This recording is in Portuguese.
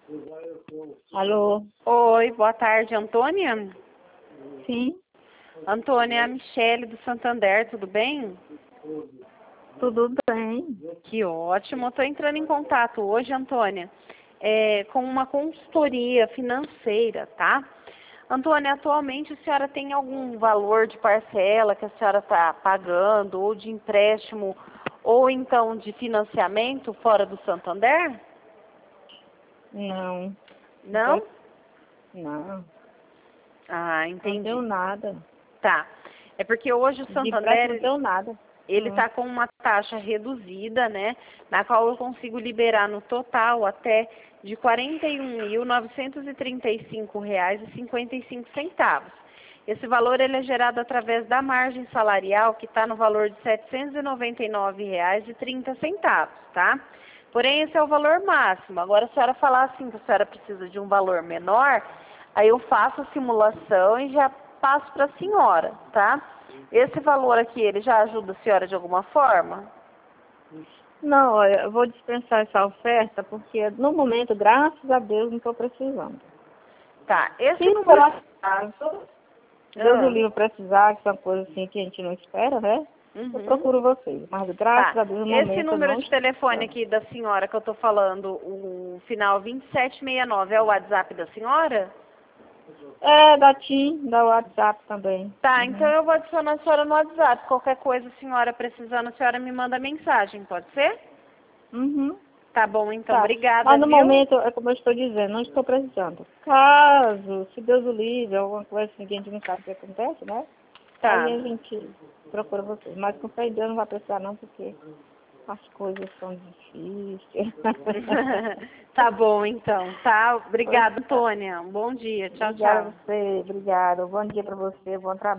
Alô? Oi, boa tarde, Antônia? Sim, Antônia, é a Michele do Santander, tudo bem? tudo bem. Que ótimo. Estou entrando em contato hoje, Antônia, com uma consultoria financeira, tá? Antônia, atualmente a senhora tem algum valor de parcela que a senhora está pagando, ou de empréstimo, ou então de financiamento fora do Santander? Não, Não? não, Ah, não entendi. deu nada. Tá. É porque hoje o De empréstimo não Santander, deu nada. ele está com uma taxa reduzida, né? Na qual eu consigo liberar no total até de R$ 41.935,55. Esse valor ele é gerado através da margem salarial, que está no valor de R$ 799,30, tá? Porém, esse é o valor máximo. Agora, se a senhora falar assim que a senhora precisa de um valor menor, aí eu faço a simulação e já passo para a senhora, tá? Esse valor aqui, ele já ajuda a senhora de alguma forma? Não, olha, eu vou dispensar essa oferta porque no momento, graças a Deus, não estou precisando. Tá, esse Se por número... acaso, Deus o livre precisar, que são coisas assim que a gente não espera, né? Eu Uhum. procuro vocês. Mas graças Tá, a Deus, no esse momento, eu número não de estou telefone precisando. aqui da senhora que eu tô falando, o final 2769, é o WhatsApp da senhora? É, da TIM, da WhatsApp também. Tá, então Uhum. eu vou adicionar a senhora no WhatsApp. Qualquer coisa, a senhora precisando, a senhora me manda mensagem, pode ser? Uhum. Tá bom, então. Tá. Obrigada, Mas no viu? momento, é como eu estou dizendo, não estou precisando. Caso, se Deus o livre, alguma coisa assim que a gente não sabe o que acontece, né? Tá. Aí a gente procura vocês. Mas com fé em Deus não vai precisar não, porque as coisas são difíceis. Tá bom, então. Tá? Pois Obrigada, tá. Antônia. Um bom dia. Tchau, Obrigada a tchau. você, obrigada. Bom dia para você, bom trabalho.